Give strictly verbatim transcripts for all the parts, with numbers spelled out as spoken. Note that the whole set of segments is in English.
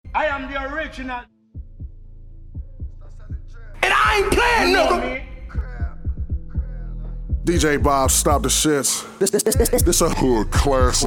I am the original. And I ain't playing, nigga. D J Bob, stop the shits. This, this, this, this, this, this a hood class.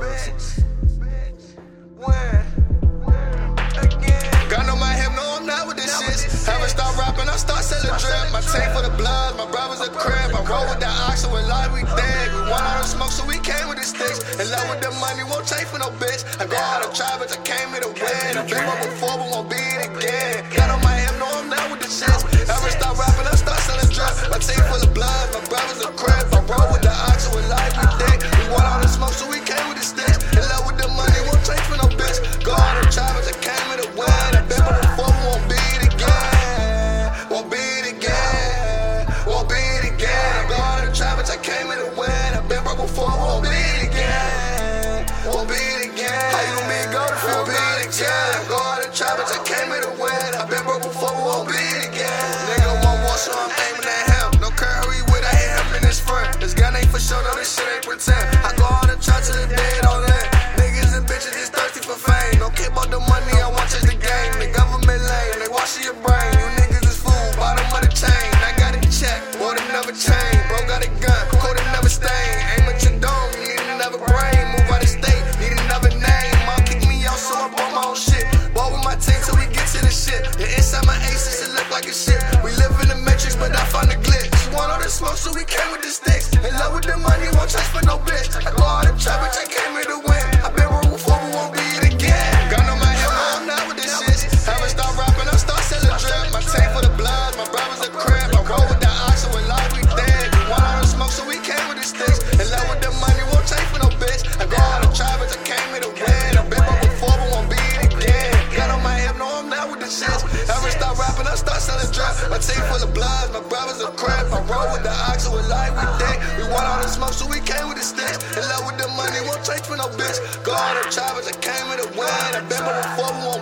God know my hip, no, I'm not with this shit. Haven't stopped rapping, I start selling drip. My tank for the blood, my brother's a crib. I roll with the oxen, with live, we dead. We want all the smoke, so we came with the sticks. In love with the money, won't change for no bitch. I go out of try, but I came here to win. I've been up before, but won't be it again. God on my hip, no, I'm not with the shit. Haven't stopped rapping, I start selling drip. My tank for the blood, my brother's a crib. I roll with the oxen, with live, we dead. We want all the smoke, so we came with the sticks. In love with the money, won't change for no bitch. Go out of try, but I came here to win. I've been up before, but won't be it again. Won't be it again. Won't be it again. I go out of try, but I came here to win. I've been broke before, but won't be it again. Won't be it again. How you gonna be go to feel be it again? I go out of try, but I came here to win. I've been broke before, but won't be it again. Nigga want war, so I'm aiming at him. No care who he with, I hit him in his front. This gun ain't for sure, though this shit ain't pretend. I go out and try to the dead all in. Niggas and bitches just thirsty for fame. Don't care about the money, I want just the game. The government lame, they washing your brain. You niggas is fool, bottom of the chain. I got it checked, boy, them never change. Bro got a gun, coat it never stain. Aim at your dome, you need another brain. Move out of state, need another name. Mom kick me out, so I bought my own shit. Ball with my team till we get to the shit. Yeah, inside my aces, it look like a shit. We live in the matrix, but I found the glitch. She want all the smoke, so we came with the sticks. In love with the money, won't change for no bitch. I go out and try, but I came here to win. I've been wrong before, but won't be it again. God know my hip, no, I'm not with this shit. Haven't stopped rapping, I start selling drip. My tank for the blood, my brother's a crib. I roll with the oxen, with live, we dead. We want all the smoke, so we came with the sticks. In love with the money, won't change for no bitch. I go out and try, but I came here to win. I've been wrong before, but won't be it again. God on my hip, no, I'm not with the shit. Haven't stopped rapping, I start selling drip. My tank for the blood, my brother's a crib. I roll with the oxen, with live, we dead. We want all the smoke, so we came with the sticks. In love with the money, won't change for no bitch. Go out and try, but I came here to win. I've been wrong before, but won't